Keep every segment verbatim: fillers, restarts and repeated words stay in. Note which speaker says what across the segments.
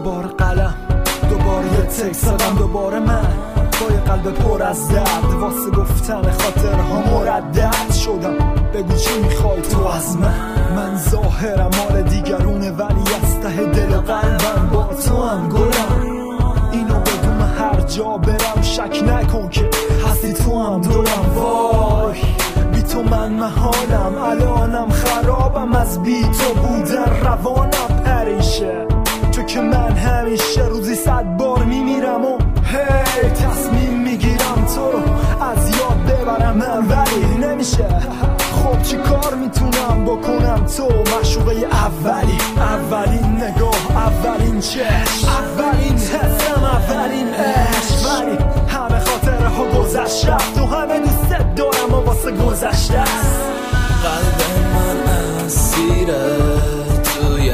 Speaker 1: دوباره قلم، دوباره یه تکس زدم، دوباره من با یه قلب پر از درد واسه گفتن خاطرها مردد شدم. بگو چی میخوای تو از من؟ من ظاهرم مال دیگرونه ولی از ته دل قلبم با تو هم گلم. اینو بدون هر جا برم شک نکن که هستی تو هم دورم. وای بی تو من محالم، الانم خرابم از بی تو بودن، روانم پریشه. تو که من همیشه روزی صد بار میمیرم و هی تصمیم میگیرم تو رو از یاد ببرم من، ولی نمیشه. خب چی کار میتونم بکنم؟ تو معشوقه اولی، اولین نگاه، اولین چشم، اولین حسم، اولین عشق. ولی همه خاطره ها گذشت رفت و همه دوست دارم و واسه گذشته است.
Speaker 2: قلب من اسیره توی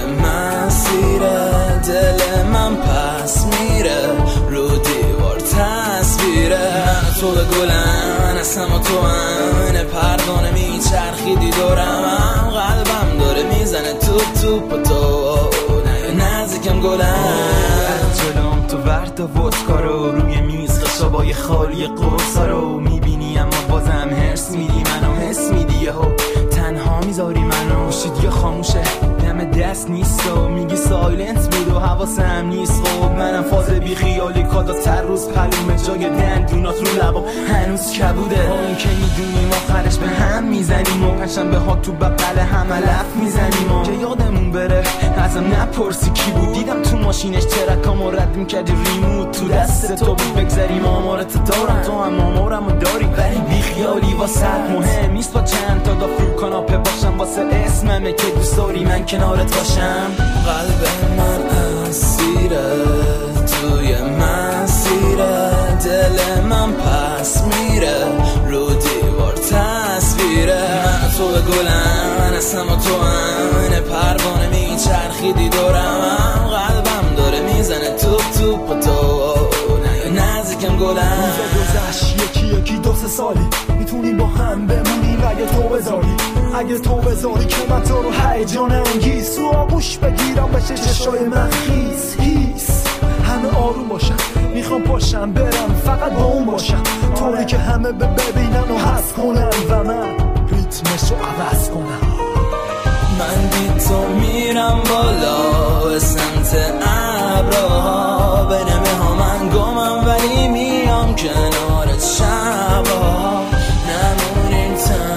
Speaker 2: مسیره، دل من پس میره رو دیوار تصویره. من تو به گلم، من اسم و تو همه پروانه میچرخیدی دورم. قلبم داره میزنه تو تو پا تو نه نزدیکم گلم.
Speaker 3: جلوم تو ورد و ودکا رو روی میز خشابای خالی قرصا رو میبینی، اما بازم هرس میدی منو، حس میدی یهو تنها میذاری منو. گوشید یا خاموشه دم دست نیست و میگی سایلنت بود و حواسم نیست. خب منم فاز بی خیالی کادا تر روز پلومه جای دندونات رو لبا هنوز کبوده. اون که میدونیم آخرش به هم میزنیم و پشم به ها تو بقل همه لف میزنیم و که یادمون بره ازم نپرسی کی بود. دیدم تو ماشینش ترکامو رد میکردی ریموت تو دست تو بود. بگذاریم آمارت دارم تو هم آمارمو داری، ولی بی خیالی واسه مهم نیست با چند تا دافور کاناپه باشم. واسه اسممه که دوست داری من کنارت باشم.
Speaker 2: قلب من اسیره توی مسیره، دل من پس میره رو دیوار تصویره. من تو به گلم، من اسم و تو همه پروانه میچرخیدی دورم. قلبم داره میزنه توپ توپ و تو نه نزدیکم گلم.
Speaker 1: روزا گذشت یکی یکی دو سه سالی، میتونیم با هم بمونیم اگه تو بذاری، اگه تو بذاری که من تو رو هیجان انگیز تو آغوش بگیرم بشه چشای من خیس هیس. همه آروم باشن میخوام پاشم برم فقط با اون باشم، طوری که همه ببینن و حس کنن و من ریتمشو عوض کنم.
Speaker 2: من بی تو میرم بالا به سمت ابرها، به نمه ها من گمم ولی میام کنارت شبا. نمونیم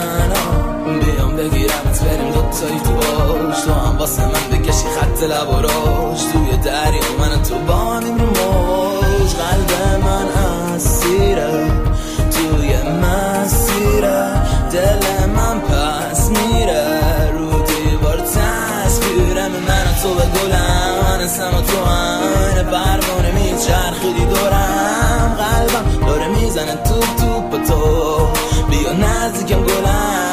Speaker 2: تنها بیام بگیرمت بریم دوتایی تو باش، تو هم واسه من بکشی خط لب و راش توی دریا من تو با همیم رو موج. قلب من اسیره توی مسیره، دل من پس میره رو دیوار تصویره. من تو به گلم، من اسم و تو همه پروانه میچرخیدی دورم. قلبم داره میزنه توپ توپ تو بیا نزدیکم گلم.